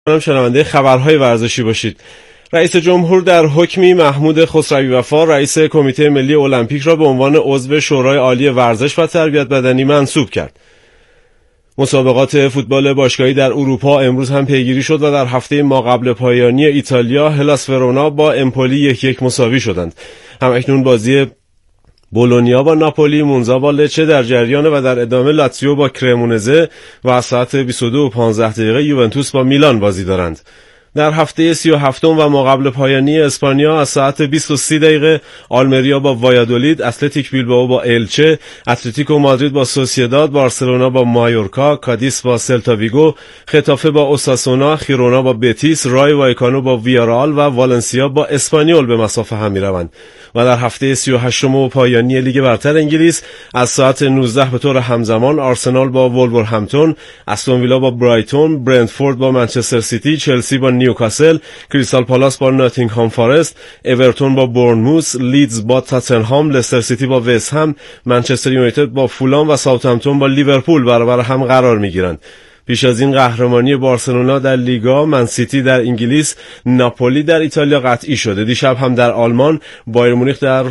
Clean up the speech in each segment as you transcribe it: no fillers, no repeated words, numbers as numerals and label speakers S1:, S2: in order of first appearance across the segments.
S1: شنونده خبرهای ورزشی باشید. رئیس جمهور در حکمی محمود خسروی وفا رئیس کمیته ملی المپیک را به عنوان عضو شورای عالی ورزش و تربیت بدنی منصوب کرد. مسابقات فوتبال باشگاهی در اروپا امروز هم پیگیری شد و در هفته ماقبل پایانی ایتالیا هلاس ورونا با امپولی 1-1 مساوی شدند. همکنون بازی بولونیا با ناپولی، مونزا با لچه در جریان و در ادامه لاتزیو با کرمونزه و ساعت 22:15 یوونتوس با میلان بازی دارند. در هفته 37 و ماقبل پایانی اسپانیا از ساعت 20:30 آلمریا با وایادولید، اتلتیک بیلبائو با الچه، اتلتیکو مادرید با سوسییداد، بارسلونا با مایورکا، کادیس با سلتا ویگو، خطافه با اوساسونا، خیرونا با بتیس، رای وایکانو با ویارال و والنسیا با اسپانیول به مصاف هم می‌روند. و در هفته 38 و پایانی لیگ برتر انگلیس از ساعت 19 به طور همزمان آرسنال با وولورهمپتون، استون ویلا با برایتون، برنتفورد با منچستر سیتی، چلسی با نیوکاسل، کریستال پالاس با ناتینگهام فارست، اورتون با بورنموث، لیدز با تاتنهام، لستر سیتی با وست هم، منچستر یونایتد با فولام و ساوثهمپتون با لیورپول برابر هم قرار می‌گیرند. پیش از این قهرمانی بارسلونا در لیگا، من سیتی در انگلیس، ناپولی در ایتالیا قطعی شده. دیشب هم در آلمان بایر مونیخ در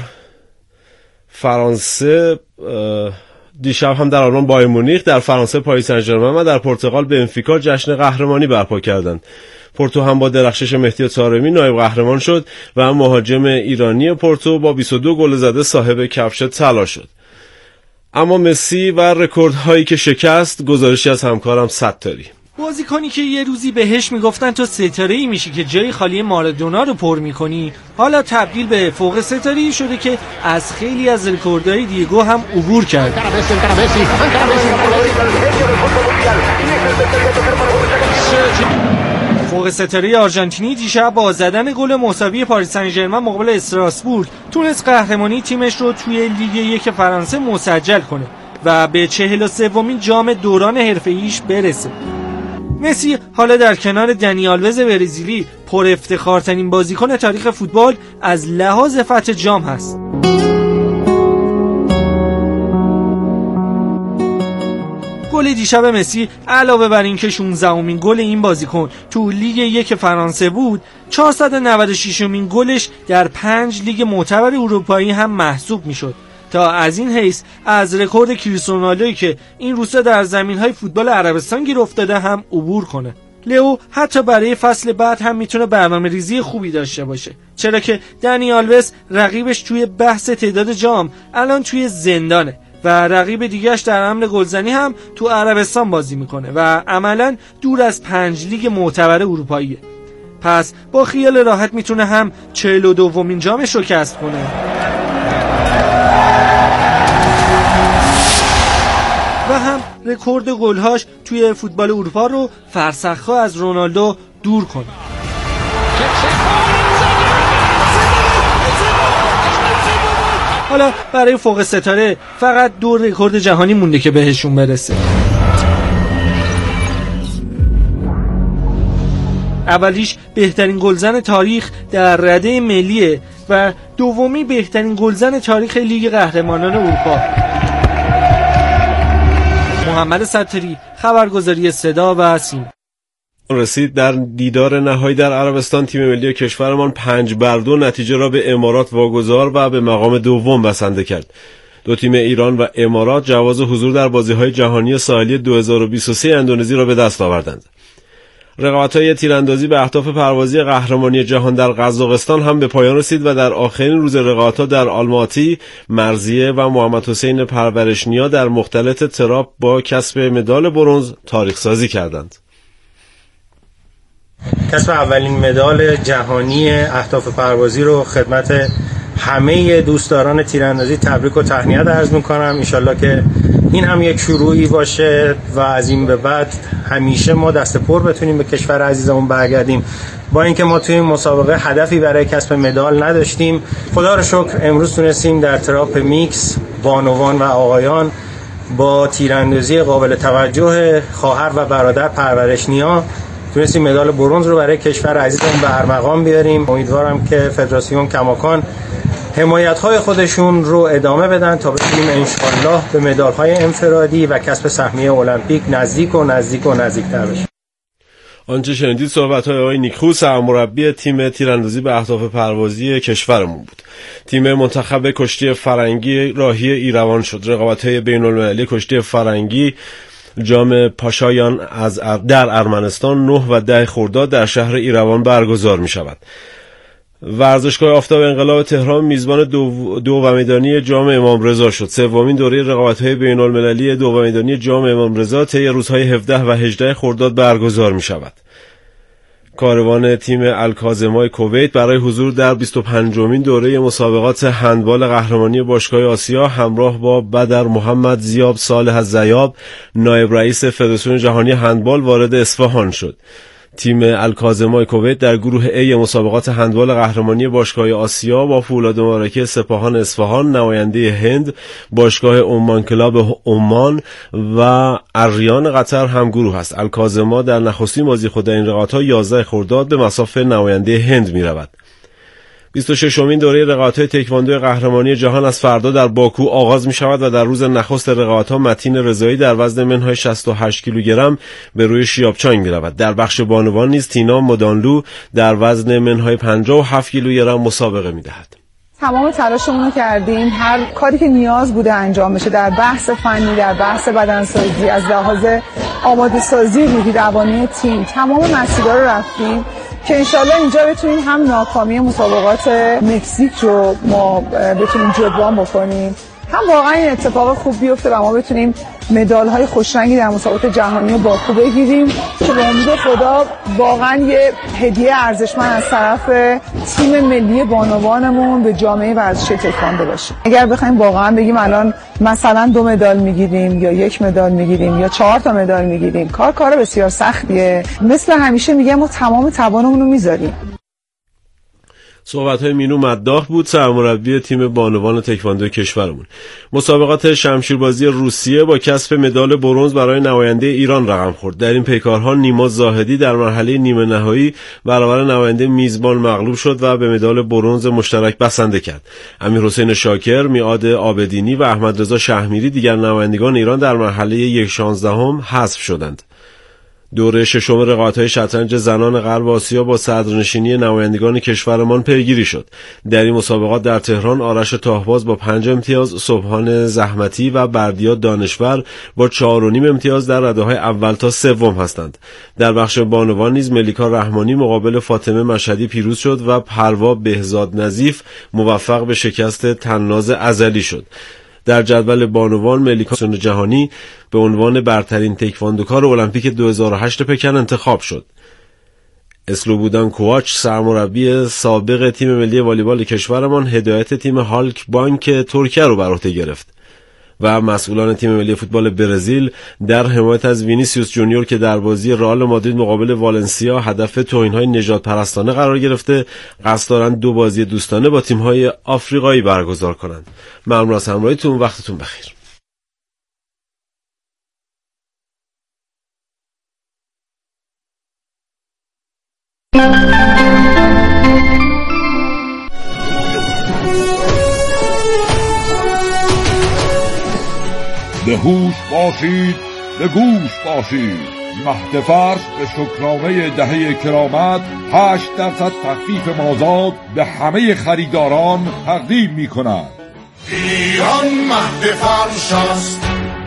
S1: فرانسه پاریس سن ژرمن و در پرتغال بنفیکا جشن قهرمانی برپا کردند. پورتو هم با درخشش مهدی طارمی نایب قهرمان شد و مهاجم ایرانی پورتو با 22 گل زده صاحب کفش طلا شد. اما مسی و رکوردهایی که شکست، گزارشی از همکارم ستاری.
S2: بازیکنی که یه روزی بهش میگفتن تو ستاره‌ای میشی که جای خالی مارادونا رو پر میکنی، حالا تبدیل به فوق ستاره‌ای شده که از خیلی از رکوردهای دیگو هم عبور کرد. فوق ستاره آرژانتینی دیشب با زدن گل مساوی پاریس سن ژرمن مقابل استراسبورگ تونست قهرمانی تیمش رو توی لیگ 1 فرانسه مسجل کنه و به 43مین جام دوران حرفه‌ایش برسه. مسی حالا در کنار دنی آلوز برزیلی پر افتخارترین بازیکن تاریخ فوتبال از لحاظ فتح جام هست. گل دیشب مسی علاوه بر این که 16مین گل این بازیکن تو لیگ 1 فرانسه بود، 496مین گلش در 5 لیگ معتبر اروپایی هم محسوب میشد تا از این حیث از رکورد کریستیانو رونالدویی که این روزا در زمینهای فوتبال عربستان گیر افتاده هم عبور کنه. لئو حتی برای فصل بعد هم میتونه برنامه‌ریزی خوبی داشته باشه، چرا که دنی آلوز رقیبش توی بحث تعداد جام الان توی زندانه و رقیب دیگه‌اش در امر گلزنی هم تو عربستان بازی میکنه و عملاً دور از 5 لیگ معتبر اروپاییه. پس با خیال راحت میتونه هم 42مین جامش رو کسب کنه و هم رکورد گل‌هاش توی فوتبال اروپا رو فرسخ‌ها از رونالدو دور کنه. حالا برای فوق ستاره فقط 2 رکورد جهانی مونده که بهشون برسه. اولیش بهترین گلزن تاریخ در رده ملیه و دومی بهترین گلزن تاریخ لیگ قهرمانان اروپا. محمد ستاری، خبرگزاری صدا و سیما.
S1: رسید در دیدار نهایی در عربستان تیم ملی کشورمان 5-2 نتیجه را به امارات واگذار و به مقام دوم بسنده کرد. دو تیم ایران و امارات جواز حضور در بازی‌های جهانی ساحلی 2023 اندونزی را به دست آوردند. رقابت‌های تیراندازی به اهداف پروازی قهرمانی جهان در قزاقستان هم به پایان رسید و در آخرین روز رقابت‌ها در آلماتی، مرزیه و محمد حسین پرورشنیا در مختلط تراپ با کسب مدال برنز تاریخ سازی کردند.
S3: کسب اولین مدال جهانی اهداف پروازی رو خدمت همه دوستداران تیراندازی تبریک و تهنیت عرض می‌کنم. انشالله که این هم یک شروعی باشه و از این به بعد همیشه ما دست پر بتونیم به کشور عزیزمون برگردیم. با اینکه ما توی این مسابقه هدفی برای کسب مدال نداشتیم، خدا رو شکر امروز تونستیم در تراپ میکس بانوان و آقایان با تیراندازی قابل توجه خواهر و برادر پرورشنیا تونستیم مدال برنز رو برای کشور عزیزمون به ارمغان بیاریم. امیدوارم که فدراسیون کماکان حمایت‌های خودشون رو ادامه بدن تا بتونیم انشالله به مدال‌های انفرادی و کسب سهمیه المپیک نزدیک‌تر بشیم.
S1: آنچه شنیدید صحبت‌های آقای نیکو، سرمربی تیم تیراندازی به اهداف پروازی کشورمون بود. تیم منتخب کشتی فرنگی راهی ایروان شد. رقابت‌های بین‌المللی کشتی فرنگی جام پاشایان در ارمنستان 9 و 10 خرداد در شهر ایروان برگزار می‌شود. ورزشگاه آفتاب انقلاب تهران میزبان دو میدانی جام امام رضا شد. سومین دوره رقابت‌های بین‌المللی دو میدانی جام امام رضا طی روزهای 17 و 18 خرداد برگزار می‌شود. کاروان تیم الکاظمای کویت برای حضور در 25مین دوره مسابقات هندبال قهرمانی باشگاه آسیا همراه با بدر محمد زیاب صالح الزیاب، نایب رئیس فدراسیون جهانی هندبال، وارد اصفهان شد. تیم الکاظمای کویت در گروه A مسابقات هندبال قهرمانی باشگاه آسیا با فولاد مبارکه سپاهان اصفهان، نماینده هند، باشگاه عمان کلاب عمان و اریان قطر هم گروه است. الکاظما در نخستین بازی خود در این رقابت‌ها 11 خرداد به مصاف نماینده هند می‌رود. 26مین دوره رقابت‌های تکواندو قهرمانی جهان از فردا در باکو آغاز می‌شود و در روز نخست رقابت‌ها متین رضایی در وزن منهای 68 کیلوگرم به روی شیابچانگ می‌رود. در بخش بانوان نیز تینا مدانلو در وزن منهای 57 کیلوگرم مسابقه می‌دهد.
S4: تمام تلاشمون رو کردیم، هر کاری که نیاز بوده انجام بشه در بحث فنی، در بحث بدنسازی، از لحاظ آماده سازی روحی روانی تیم، تمام مسیرها رو رفتیم که انشالله اینجا بتونیم هم ناکامی مسابقات مکزیک رو ما بتونیم جبران بکنیم، هم واقعا این اتفاق خوب بیفته و ما بتونیم مدال‌های خوشرنگی در مسابقات جهانی باکو بگیریم که به امید خدا واقعا یه هدیه ارزشمند از طرف تیم ملی بانوانمون به جامعه ورزشی تکواندو باشه. اگر بخوایم واقعا بگیم الان مثلا 2 مدال میگیریم یا 1 مدال میگیریم یا 4 تا مدال میگیریم، کار بسیار سختیه. مثل همیشه میگم ما تمام توانمون رو میذاریم.
S1: صحبت‌های مینو مداح بود، سرمربی تیم بانوان تکواندو کشورمون. مسابقات شمشیربازی روسیه با کسب مدال برنز برای نماینده ایران رقم خورد. در این پیکارها نیما زاهدی در مرحله نیمه نهایی برابر نماینده میزبان مغلوب شد و به مدال برنز مشترک بسنده کرد. امیرحسین شاکر، میعاد عابدینی و احمد رضا شهمیری دیگر نمایندگان ایران در مرحله 1/16 حذف شدند. دوره ششم رقابت‌های شطرنج زنان غرب آسیا با صدرنشینی نمایندگان کشورمان پیگیری شد. در این مسابقات در تهران آرش تاهباز با 5 امتیاز، سبحان زحمتی و بردیا دانشور با 4.5 امتیاز در رده‌های اول تا سوم هستند. در بخش بانوان نیز ملیکا رحمانی مقابل فاطمه مشهدی پیروز شد و پروا بهزاد نظیف موفق به شکست تناز ازلی شد. در جدول بانوان ملیکا جهانی به عنوان برترین تکواندوکار المپیک 2008 پکن انتخاب شد. اسلوبودان کوواچ، سرمربی سابق تیم ملی والیبال کشورمان، هدایت تیم هالک بانک ترکیه رو بر عهده گرفت و مسئولان تیم ملی فوتبال برزیل در حمایت از وینیسیوس جونیور که در بازی رئال مادرید مقابل والنسیا هدف توهین‌های نژاد پرستانه قرار گرفته، قصد دارند 2 بازی دوستانه با تیم‌های آفریقایی برگزار کنند. ممنون از همراهیتون، وقتتون بخیر.
S5: به هوش باشید، به گوش باشید. مهد فرش به شکرانه دهه کرامت 8% تخفیف مازاد به همه خریداران تقدیم می کند.
S6: ایران مهد فرش است.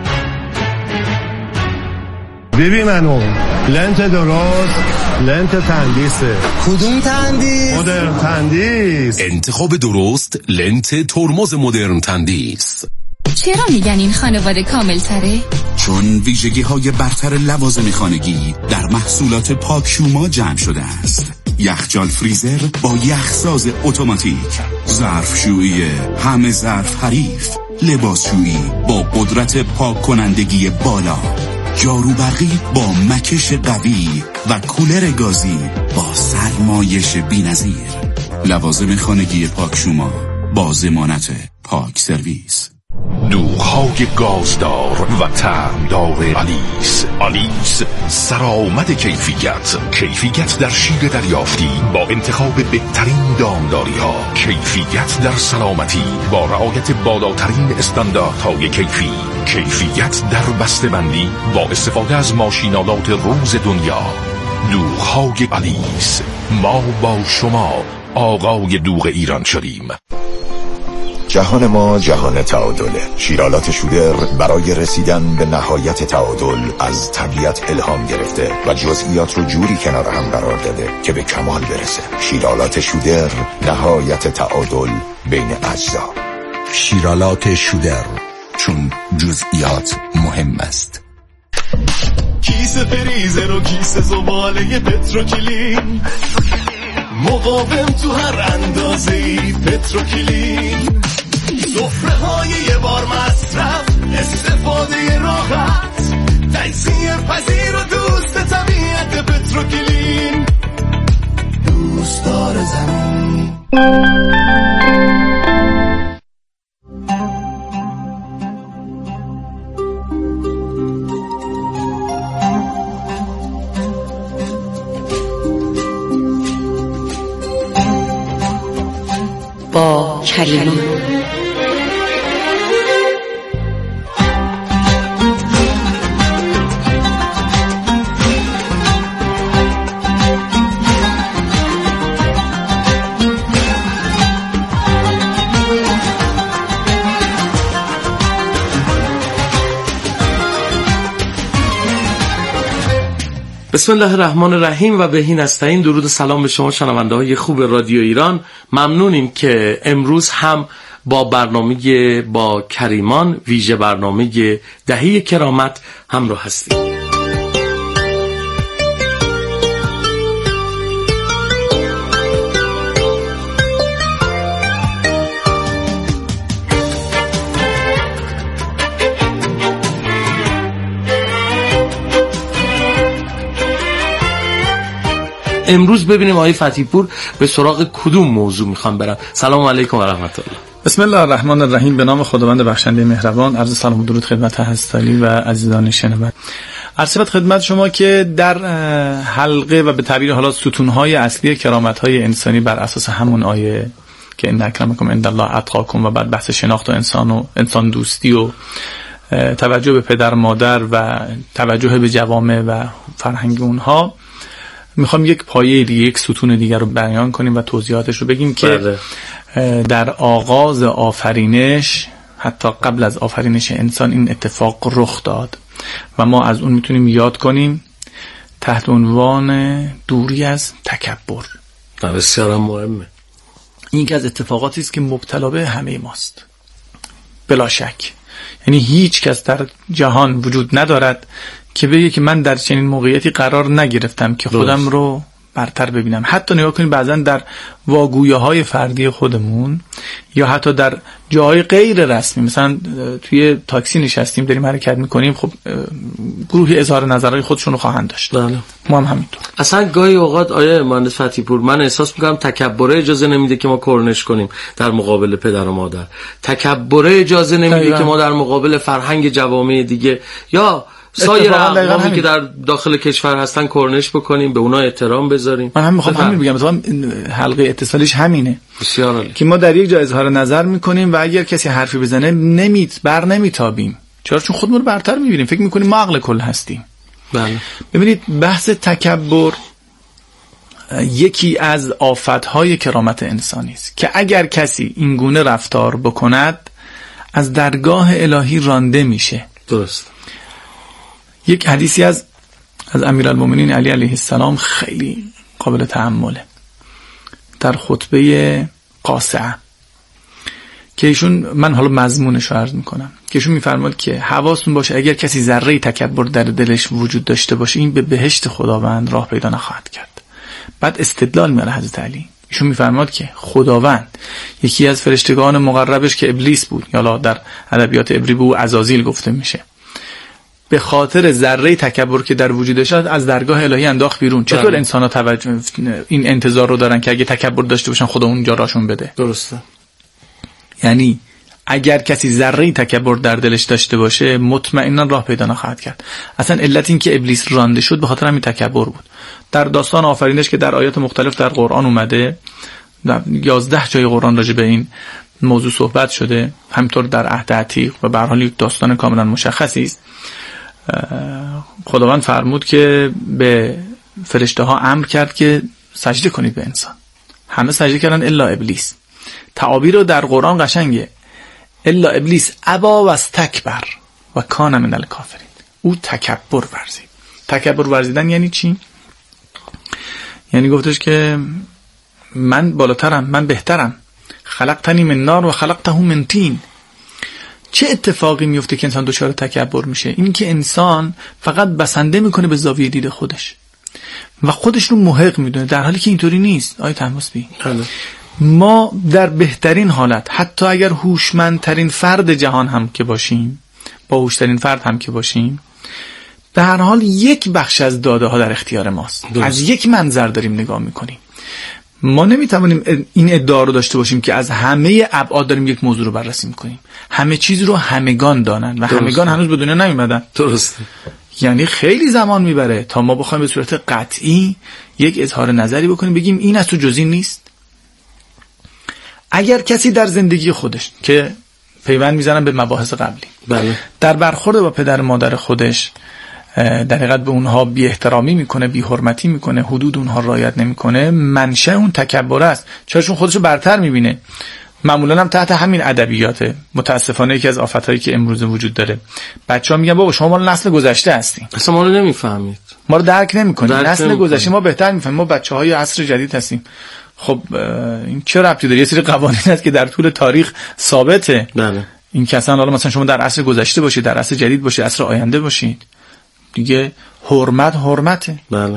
S7: ببین منو لنت درست، لنت تندیسه.
S8: کدوم تندیس؟
S7: مدرن تندیس.
S9: انتخاب درست لنت ترمز مدرن تندیس.
S10: چرا میگن این خانواده کامل تره؟
S9: چون ویژگی های برتر لوازم خانگی در محصولات پاکشوما جمع شده است. یخچال فریزر با یخساز اتوماتیک، ظرفشویی همه ظرف حریف، لباسشویی با قدرت پاک کنندگی بالا، جارو برقی با مکش قوی و کولر گازی با سرمایش بی‌نظیر. لوازم خانگی پاکشوما با ضمانت پاک سرویس.
S6: دوغ‌های گازدار و طعمدار آلیس سرآمد کیفیت در شیر دریافتی با انتخاب بهترین دامداری‌ها، کیفیت در سلامتی با رعایت بالاترین استانداردهای کیفیت در بسته‌بندی با استفاده از ماشینالات روز دنیا. دوغ‌های آلیس. ما با شما آقای دوغ ایران شدیم.
S8: جهان ما جهان تعادله. شیرالات شودر برای رسیدن به نهایت تعادل از طبیعت الهام گرفته و جزئیات رو جوری کنار هم قرار داده که به کمال برسه. شیرالات شودر، نهایت تعادل بین اجزا.
S9: شیرالات شودر، چون جزئیات مهم است.
S11: کیسه فریزر و کیسه زباله پتروکلین، مقاوم تو هر اندازه‌ای پتروکلین. سفره های یه بار مصرف، استفاده راحت، تجزیه پذیر و دوست طبیعت پتروکلین، دوستدار زمین.
S12: با کریمان.
S13: بسم الله الرحمن الرحیم و بهی نستعین. درود و سلام به شما شنونده های خوب رادیو ایران. ممنونیم که امروز هم با برنامه با کریمان، ویژه برنامه دهه کرامت همراه هستیم. امروز ببینیم آقای فتحی پور به سراغ کدوم موضوع میخوان برن. سلام علیکم و رحمت الله.
S14: بسم الله الرحمن الرحیم. به نام خداوند بخشنده مهربان. عرض سلام و درود خدمت هستالی و عزیزان شنونده. عرض خدمت شما که در حلقه و به تعبیر حالا ستونهای اصلی کرامت‌های انسانی بر اساس همون آیه که ان اکرمکم عند الله اتقاکم و بعد بحث شناخت و انسان دوستی و توجه به پدر مادر و توجه به جوامع و فرهنگ اونها، میخوام یک پایه دیگه، یک ستون دیگر رو بیان کنیم و توضیحاتش رو بگیم که در آغاز آفرینش، حتی قبل از آفرینش انسان، این اتفاق رخ داد و ما از اون میتونیم یاد کنیم تحت عنوان دوری از تکبر.
S13: بسیار مهمه.
S14: این که از اتفاقاتی است که مبتلا به همه ماست بلا شک. یعنی هیچ کس در جهان وجود ندارد که بگه که من در چنین موقعیتی قرار نگرفتم که خودم رو برتر ببینم. حتی نگاه کنید بعضا در واگویاهای فردی خودمون یا حتی در جاهای غیر رسمی، مثلا توی تاکسی نشستیم داریم حرکت میکنیم، خب گروهی اظهار نظرهای خودشون رو خواهند داشت.
S13: بله.
S14: ما هم همینطور.
S13: اصلا گاهی اوقات آیه مهندس فتحی پور من احساس میکنم تکبره اجازه نمیده که ما کرنش کنیم در مقابل پدر و مادر، تکبره اجازه نمیده که ما در مقابل فرهنگ جوامع دیگه یا سایر اقوامی که در داخل کشور هستن کرنش بکنیم، به اونا احترام بذاریم.
S14: من هم میخوام همین بگم، مثلا حلقه اتصالیش همینه.
S13: بسیار عالی.
S14: که ما در یک جا اظهار نظر میکنیم و اگر کسی حرفی بزنه نمیتابیم. چرا؟ چون خودمون رو برتر میبینیم، فکر میکنیم ما عقل کل هستیم.
S13: بله.
S14: ببینید بحث تکبر یکی از آفتهای کرامت انسانی است که اگر کسی این گونه رفتار بکند از درگاه الهی رانده میشه.
S13: درست.
S14: یک حدیثی از امیرالمومنین علی علیه السلام خیلی قابل تأمله در خطبه قاصعه که ایشون، من حالا مضمونش رو عرض میکنم، که ایشون میفرماد که حواستون باشه اگر کسی ذره تکبر در دلش وجود داشته باشه این به بهشت خداوند راه پیدا نخواهد کرد. بعد استدلال میاره حضرت علی. ایشون میفرماد که خداوند یکی از فرشتگان مقربش که ابلیس بود، یا در ادبیات عبری به او عزازیل گفته میشه، به خاطر ذره تکبر که در وجودش از درگاه الهی انداخت بیرون. چطور انسان‌ها توجه این انتظار رو دارن که اگه تکبر داشته باشن خدا اونجا راشون بده؟
S13: درسته.
S14: یعنی اگر کسی ذره تکبر در دلش داشته باشه مطمئنا راه پیدا نخواهد کرد. اصلا علت این که ابلیس رانده شد به خاطر همین تکبر بود. در داستان آفرینش که در آیات مختلف در قرآن اومده، در 11 جای قرآن راجع به این موضوع صحبت شده، همینطور در عهد عتیق و به هر حال یک داستان کاملا مشخصی است. خداوند فرمود که به فرشته ها امر کرد که سجده کنید به انسان. همه سجده کردن الا ابلیس. تعابیر رو در قرآن قشنگه. الا ابلیس ابا و استکبر و کان من الکافرین. او تکبر ورزید. تکبر ورزیدن یعنی چی؟ یعنی گفتش که من بالاترم، من بهترم، خلقتنی من نار و خلقته من طین. چه اتفاقی میفته که انسان دچار تکبر میشه؟ این که انسان فقط بسنده میکنه به زاویه دید خودش و خودش رو محق میدونه، در حالی که اینطوری نیست. آیه طهماسبی، ما در بهترین حالت، حتی اگر هوشمندترین فرد جهان هم که باشیم، باهوشترین فرد هم که باشیم، به هر حال یک بخش از داده ها در اختیار ماست. از یک منظر داریم نگاه میکنیم. ما نمیتوانیم این ادعا رو داشته باشیم که از همه ابعاد داریم یک موضوع رو بررسی میکنیم. همه چیز رو همگان دانن و همگان هنوز به دنیا نیومدن.
S13: درسته.
S14: یعنی خیلی زمان میبره تا ما بخوایم به صورت قطعی یک اظهار نظری بکنیم، بگیم این از تو جزئی نیست. اگر کسی در زندگی خودش که پیوند میزنن به مباحث قبلی،
S13: بله،
S14: در برخورد با پدر مادر خودش در حقیقت به اونها بی احترامی میکنه، بی حرمتی میکنه، حدود اونها رعایت نمیکنه، منشأ اون تکبر است. چون خودشو برتر میبینه. معمولا هم تحت همین ادبیات. متاسفانه یکی از آفتایی که امروز وجود داره، بچه‌ها میگن بابا شما مال نسل گذشته هستین،
S13: اصلا ما رو نمیفهمید،
S14: ما رو درک نمیکنید، نسل گذشته ما بهتر میفهمیم، ما بچه‌های عصر جدید هستیم. خب این چه ربطی داره؟ یه سری قوانین هست که در طول تاریخ ثابته.
S13: بله.
S14: این که اصلا حالا مثلا شما در عصر گذشته باشید، در عصر جدید باشید، عصر آینده باشید، دیگه حرمته.
S13: بله.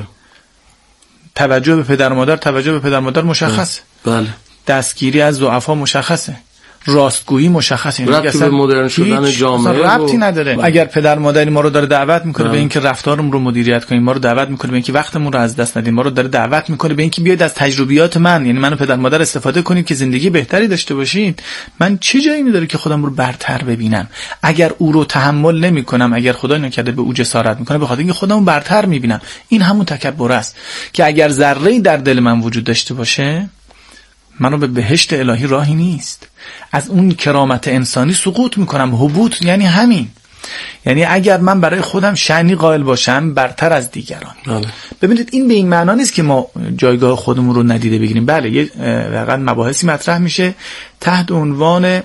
S14: توجه به پدر و مادر مشخصه.
S13: بله.
S14: دستگیری از ضعفا مشخصه. راستگویی مشخصه.
S13: ربطی به مدرن شدن جامعه
S14: ربطی نداره. اگر پدر مادری ما رو داره دعوت میکنه به اینکه رفتارمون رو مدیریت کنیم، ما رو دعوت میکنه به اینکه وقتمون رو از دست ندیم، ما رو داره دعوت میکنه به اینکه بیاید از تجربیات من، یعنی منو پدر مادر استفاده کنید که زندگی بهتری داشته باشید، من چه جایی میذاره که خودم رو برتر ببینم؟ اگر او رو تحمل نمیکنم، اگر خدا نکرده به او جسارت میکنه، به خاطر اینکه خودمو برتر میبینم، این همون تکبر است که اگر ذره‌ای در دل من وجود داشته باشه، منو به بهشت الهی راهی نیست. از اون کرامت انسانی سقوط میکنم. هبوط یعنی همین. یعنی اگر من برای خودم شأنی قائل باشم برتر از دیگران. ببینید این به این معنا نیست که ما جایگاه خودمون رو ندیده بگیریم. بله، یه واقعا مباحثی مطرح میشه تحت عنوان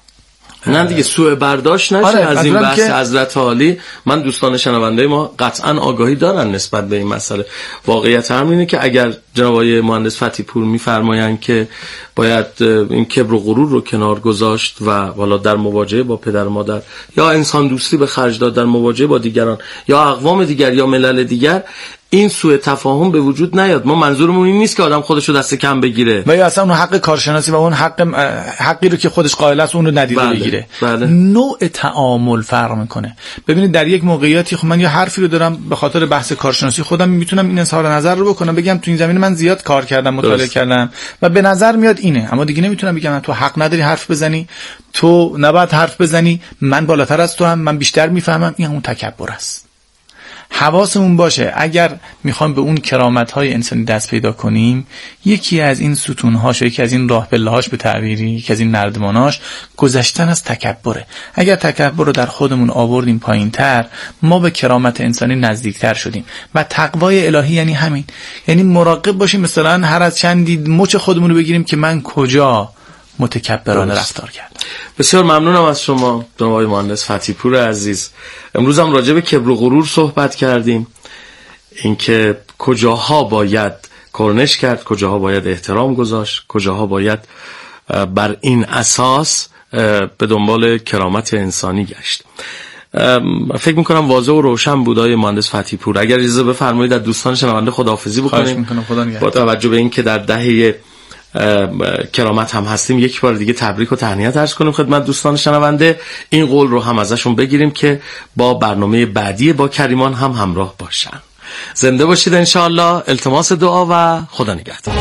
S13: نه دیگه سوء برداشت نشه از این بحث حضرت عالی. من دوستان شنونده ما قطعا آگاهی دارن نسبت به این مسئله. واقعیت هم اینه که اگر جناب آقای مهندس فتحی پور میفرمایند که باید این کبر و غرور رو کنار گذاشت و والا در مواجهه با پدر و مادر یا انسان دوستی به خرج داد در مواجهه با دیگران یا اقوام دیگر یا ملل دیگر، این سوء تفاهم به وجود نیاد. ما منظورمون این نیست که آدم خودشو دست کم بگیره
S14: و یا اصلا اون حق کارشناسی و اون حقی رو که خودش قائل است اون رو ندیده بگیره.
S13: بله.
S14: نوع تعامل فرق میکنه. ببینید در یک موقعیتی خب من یه حرفی رو دارم به خاطر بحث کارشناسی خودم میتونم این اظهار نظر رو بکنم، بگم تو این زمینه من زیاد کار کردم، مطالعه کردم و به نظر میاد اینه، اما دیگه نمیتونم بگم تو حق نداری حرف بزنی، تو نباید حرف بزنی، من بالاتر از تو هم، من بیشتر میفهمم. این همون تکبر است. حواسمون باشه اگر میخوایم به اون کرامت‌های انسانی دست پیدا کنیم، یکی از این ستون‌هاش، یکی از این راه پله‌هاش به تعبیری، یکی از این نردماناش گذشتن از تکبره. اگر تکبر رو در خودمون آوردیم پایین‌تر، ما به کرامت انسانی نزدیکتر شدیم و تقوای الهی یعنی همین، یعنی مراقب باشیم مثلا هر از چندی مچ خودمون رو بگیریم که من کجا متکبرانه رفتار کردم.
S13: بسیار ممنونم از شما جناب آقای مهندس فتحی پور عزیز. امروز هم راجع به کبر و غرور صحبت کردیم، اینکه کجاها باید کرنش کرد، کجاها باید احترام گذاشت، کجاها باید بر این اساس به دنبال کرامت انسانی گشت. فکر میکنم واضح و روشن بود آقای مهندس فتحی پور. اگر اجازه بفرمایید از دوستان شنونده خداحافظی بکنیم با توجه به اینکه در دهه کرامت هم هستیم، یک بار دیگه تبریک و تهنیت عرض کنیم خدمت دوستان شنونده. این قول رو هم ازشون بگیریم که با برنامه بعدی با کریمان هم همراه باشن. زنده باشید انشاءالله. التماس دعا و خدا نگهدار.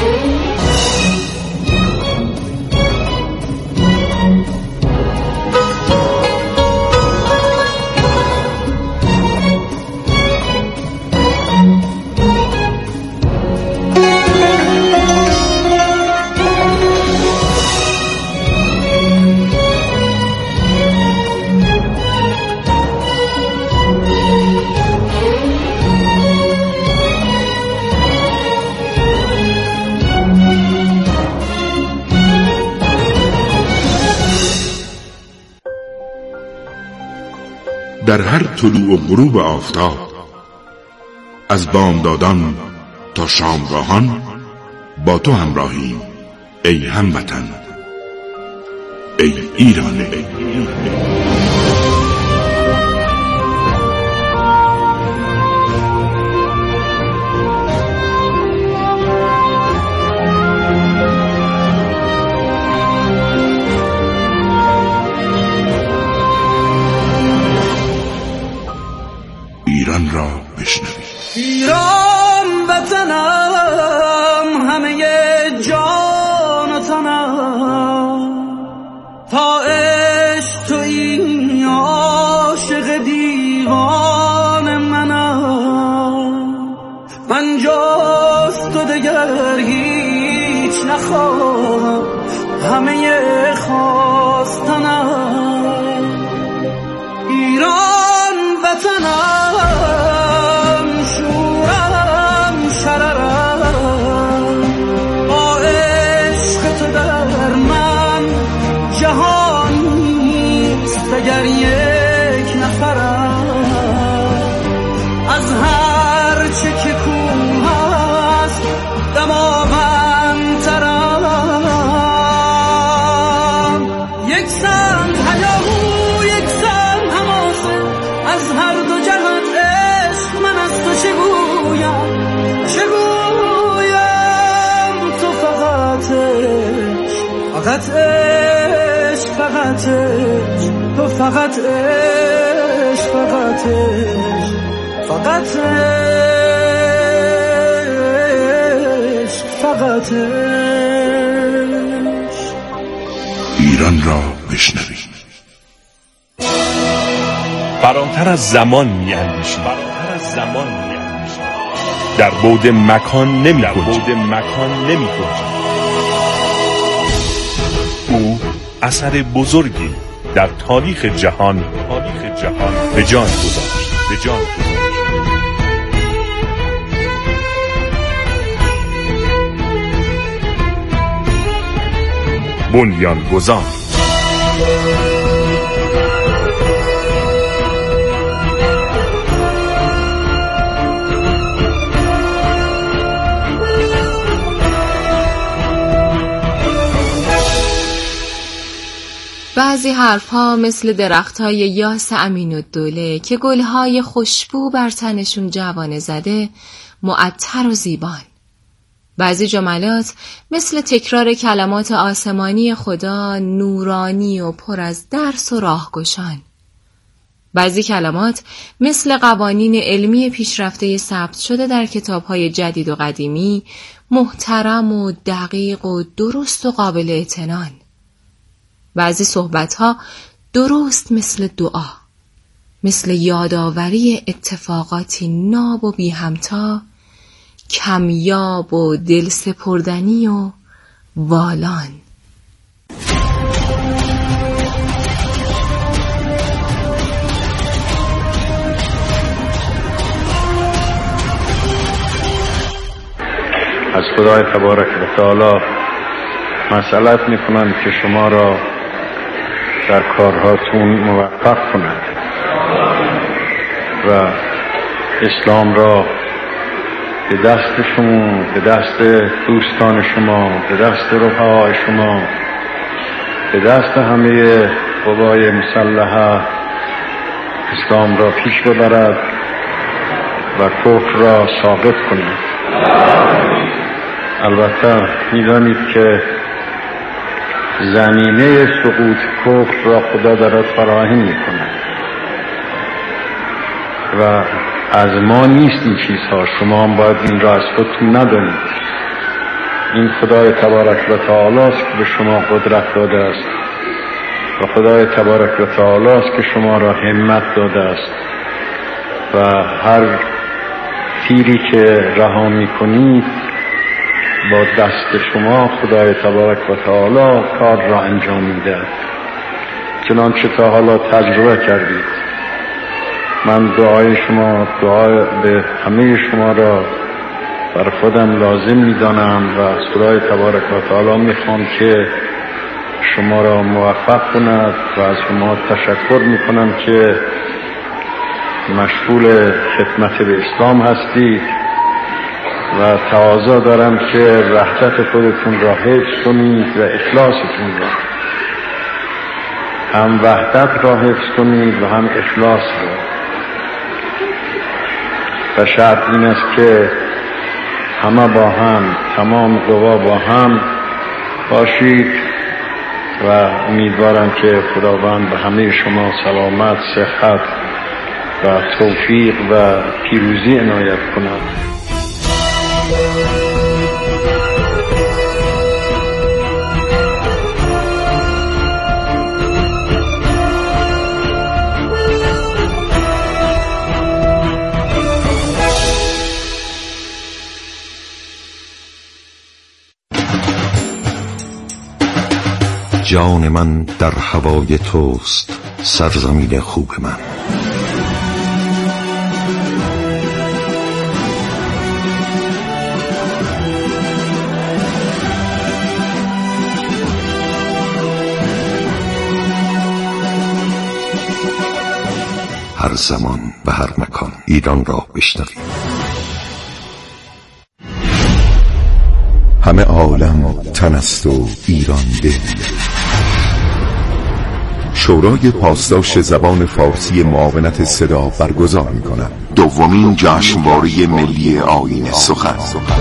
S6: در هر طلوع و غروب آفتاب، از بامدادان تا شامگاهان با تو همراهیم ای هموطن، ای ایران. ایران را بشنوید.
S11: ایران وطنم، همه جان و تنم، تا عشق تویی عاشق دیوان منم. من جز تو دگر هیچ نخواهم، همه خواستنم. ایران وطنم، شورم شررم، با عشق تو در من جهان نیست اگر یک نفرم. از هر چه که کوه هست دماوندترم. یک سن هیاهو، یک سن حماسه، از هر دو جهت عشق من از تو چه گویم، چه گویم. تو فقط عشق، فقط عشق، فقط عشق، تو فقط عشق، فقط عشق، فقط عشق، فقط عشق.
S6: ایران را بشنوید.
S12: فراتر از زمان می‌اندیشیم، در بعد مکان نمی‌گنجیم. او اثر بزرگی در تاریخ جهان به جان گذاشت. بنیانگذار.
S15: بعضی حرفها مثل درختای یاس امین‌الدوله که گلهای خوشبو بر تنشون جوانه زده، معطر و زیبان. بعضی جملات مثل تکرار کلمات آسمانی خدا، نورانی و پر از درس و راهگشان. بعضی کلمات مثل قوانین علمی پیشرفته ثبت شده در کتاب‌های جدید و قدیمی، محترم و دقیق و درست و قابل اعتنان. بعضی صحبت‌ها درست مثل دعا، مثل یادآوری اتفاقاتی ناب و بی همتا، کمیاب و دل سپردنی و والان.
S3: از خدای تبارک و تعالی مسئلت میکنم که شما را در کارهاتون موفق کند و اسلام را به دست شما، به دست دوستان شما، به دست رفقای شما، به دست همه قوای مسلحه اسلام را پیش ببرد و کفر را ساقط کند. البته می‌دانید که زمینه سقوط کفر را خدا دارد فراهم می‌کند و از ما نیست این چیزها. شما هم باید این را از خودتون ندانید. این خدای تبارک و تعالی است که به شما قدرت داده است و خدای تبارک و تعالی است که شما را همت داده است و هر تیری که رها می‌کنید با دست شما خدای تبارک و تعالی کار را انجام می‌دهد. چنانچه تا حالا تجربه کردید. من دعای شما، دعای به همه شما را بر خودم لازم می‌دانم و از خدای تبارک و تعالی می‌خوام که شما را موفق کند و از شما تشکر می‌کنم که
S16: مشغول خدمت به اسلام هستید و تقاضا دارم که وحدت خودتون را حفظ کنید و اخلاصتون را، هم وحدت را حفظ کنید و هم اخلاص را. و شرط این است که همه با هم، تمام قوا با هم باشید و امیدوارم که خداوند به همه شما سلامت، صحت و توفیق و پیروزی عنایت کند.
S8: جان من در هوای توست، سرزمین خوب من. هر زمان و هر مکان ایران را بشنوید. همه عالم تن است و ایران دل. شورای پاسداشت زبان فارسی معاونت صدا برگزار می‌کند دومین جشنواره ملی آیین سخن.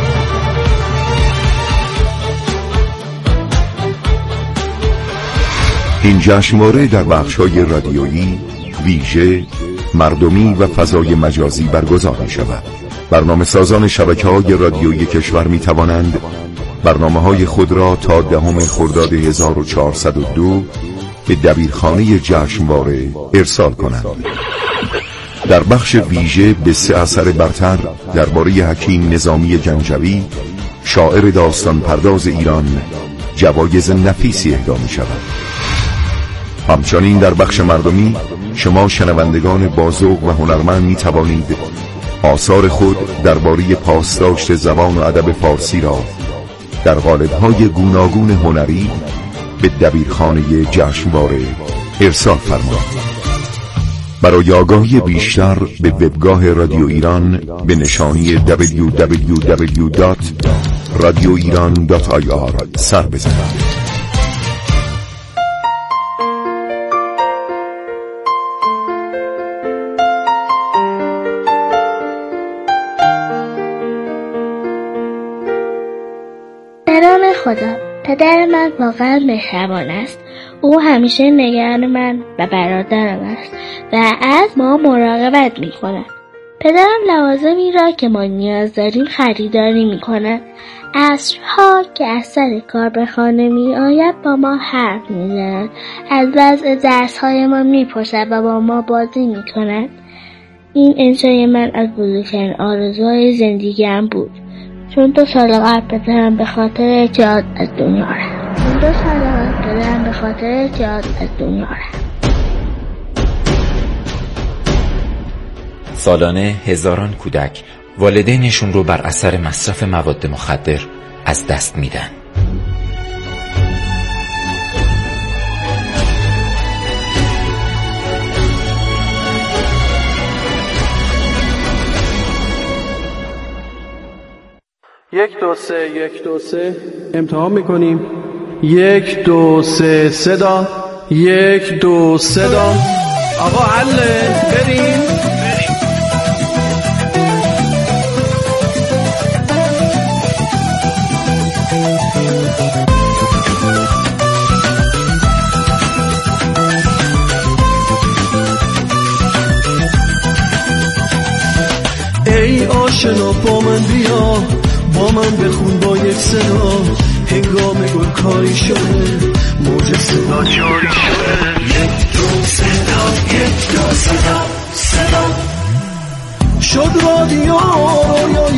S8: این جشنواره در بخش‌های رادیویی، ویژه، مردمی و فضای مجازی برگزار می‌شود. برنامه‌سازان شبکه‌های رادیویی کشور می‌توانند برنامه‌های خود را تا 10 خرداد 1402 به دبیرخانه جشنواره ارسال کنند. در بخش ویژه به 3 اثر برتر درباره حکیم نظامی جنجوی، شاعر داستان پرداز ایران، جوایز نفیسی اهدا می شود. همچنین در بخش مردمی شما شنوندگان بازوق و هنرمند می توانید آثار خود درباره پاسداشت زبان و ادب فارسی را در قالب‌های گوناگون هنری به دبیرخانه جشنواره ارسال فرمایید. برای آگاهی بیشتر به وبگاه رادیو ایران به نشانی www.radioiran.ir سر بزنید.
S17: به نام خدا. پدر من واقعا مهربان است. او همیشه نگران من و برادرم است و از ما مراقبت می کند. پدرم لوازمی را که ما نیاز داریم خریداری می کند. عصرها که از سر کار به خانه می آید با ما حرف می زند. از وضع درسهای ما می پرسد و با ما بازی می کند. این انشای من از بزرگترین آرزوهای زندگیم بود. چون 2 سال قبل پدرم به خاطر اعتیاد از دنیا رفت.
S18: سالانه هزاران کودک والدینشون رو بر اثر مصرف مواد مخدر از دست میدن.
S19: یک دو سه امتحان میکنیم. 1 2 3 صدا. 1 2 صدا. آقا حله بریم. ای آشنا با من بیا، با من بخون با یک صدا. هنگام گل کاری شده، موج صدا جاری شده. 1 2 صدا، 1 2 صدا، صدا. شد رادیو رویای